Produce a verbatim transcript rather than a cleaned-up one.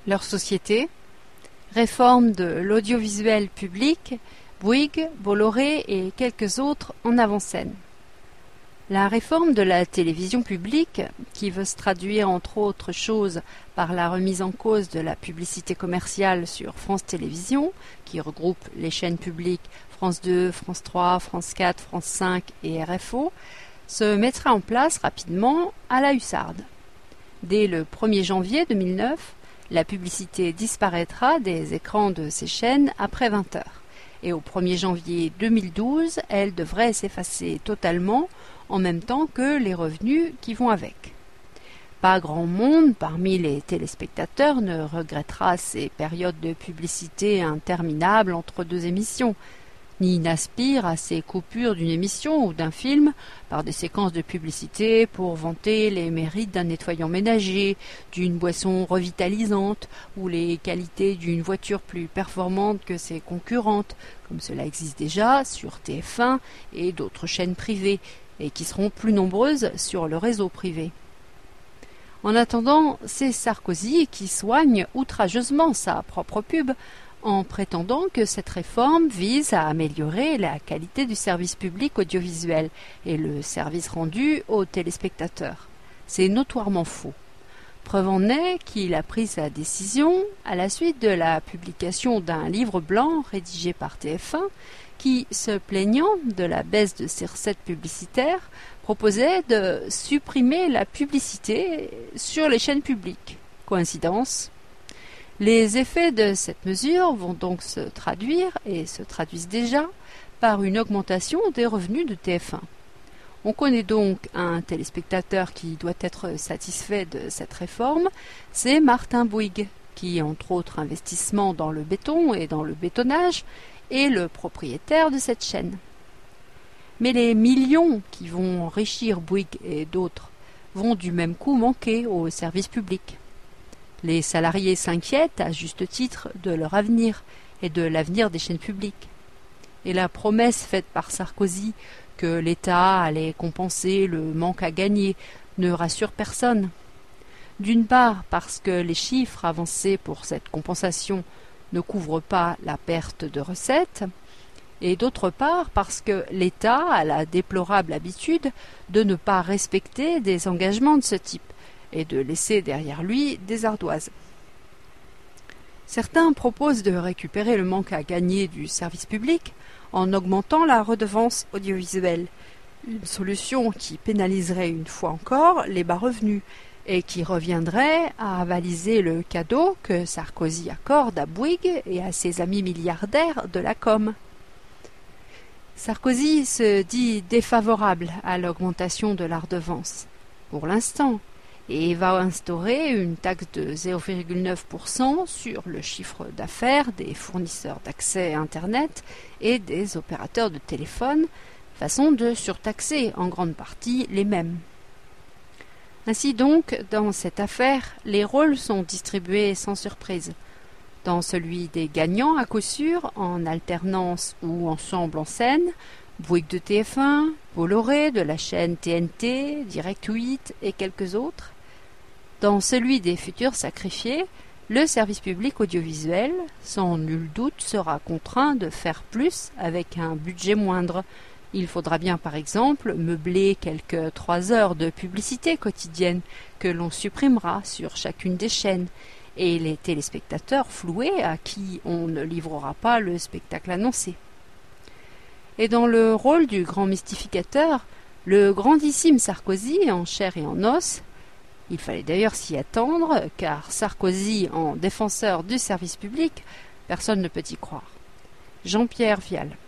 Leur société, réforme de l'audiovisuel public, Bouygues, Bolloré et quelques autres en avant-scène. La réforme de la télévision publique, qui veut se traduire entre autres choses par la remise en cause de la publicité commerciale sur France Télévisions, qui regroupe les chaînes publiques France deux, France trois, France quatre, France cinq et R F O, se mettra en place rapidement à la hussarde. Dès le premier janvier deux mille neuf, la publicité disparaîtra des écrans de ces chaînes après vingt heures. Et au premier janvier deux mille douze, elle devrait s'effacer totalement en même temps que les revenus qui vont avec. Pas grand monde parmi les téléspectateurs ne regrettera ces périodes de publicité interminables entre deux émissions, ni n'aspire à ces coupures d'une émission ou d'un film par des séquences de publicité pour vanter les mérites d'un nettoyant ménager, d'une boisson revitalisante ou les qualités d'une voiture plus performante que ses concurrentes, comme cela existe déjà sur T F un et d'autres chaînes privées, et qui seront plus nombreuses sur le réseau privé. En attendant, c'est Sarkozy qui soigne outrageusement sa propre pub en prétendant que cette réforme vise à améliorer la qualité du service public audiovisuel et le service rendu aux téléspectateurs. C'est notoirement faux. Preuve en est qu'il a pris sa décision à la suite de la publication d'un livre blanc rédigé par T F un qui, se plaignant de la baisse de ses recettes publicitaires, proposait de supprimer la publicité sur les chaînes publiques. Coïncidence ? Les effets de cette mesure vont donc se traduire, et se traduisent déjà, par une augmentation des revenus de T F un. On connaît donc un téléspectateur qui doit être satisfait de cette réforme, c'est Martin Bouygues, qui, entre autres investissements dans le béton et dans le bétonnage, est le propriétaire de cette chaîne. Mais les millions qui vont enrichir Bouygues et d'autres vont du même coup manquer au service public. Les salariés s'inquiètent, à juste titre, de leur avenir et de l'avenir des chaînes publiques. Et la promesse faite par Sarkozy que l'État allait compenser le manque à gagner ne rassure personne. D'une part parce que les chiffres avancés pour cette compensation ne couvrent pas la perte de recettes, et d'autre part parce que l'État a la déplorable habitude de ne pas respecter des engagements de ce type, et de laisser derrière lui des ardoises. Certains proposent de récupérer le manque à gagner du service public en augmentant la redevance audiovisuelle, une solution qui pénaliserait une fois encore les bas revenus et qui reviendrait à avaliser le cadeau que Sarkozy accorde à Bouygues et à ses amis milliardaires de la com. Sarkozy se dit défavorable à l'augmentation de la redevance, pour l'instant, et va instaurer une taxe de zéro virgule neuf pour cent sur le chiffre d'affaires des fournisseurs d'accès Internet et des opérateurs de téléphone, façon de surtaxer en grande partie les mêmes. Ainsi donc, dans cette affaire, les rôles sont distribués sans surprise. Dans celui des gagnants à coup sûr, en alternance ou ensemble en scène, Bouygues de T F un, Bolloré de la chaîne T N T, Direct huit et quelques autres. Dans celui des futurs sacrifiés, le service public audiovisuel, sans nul doute, sera contraint de faire plus avec un budget moindre. Il faudra bien, par exemple, meubler quelques trois heures de publicité quotidienne que l'on supprimera sur chacune des chaînes, et les téléspectateurs floués à qui on ne livrera pas le spectacle annoncé. Et dans le rôle du grand mystificateur, le grandissime Sarkozy en chair et en os. Il fallait d'ailleurs s'y attendre, car Sarkozy, en défenseur du service public, personne ne peut y croire. Jean-Pierre Vial.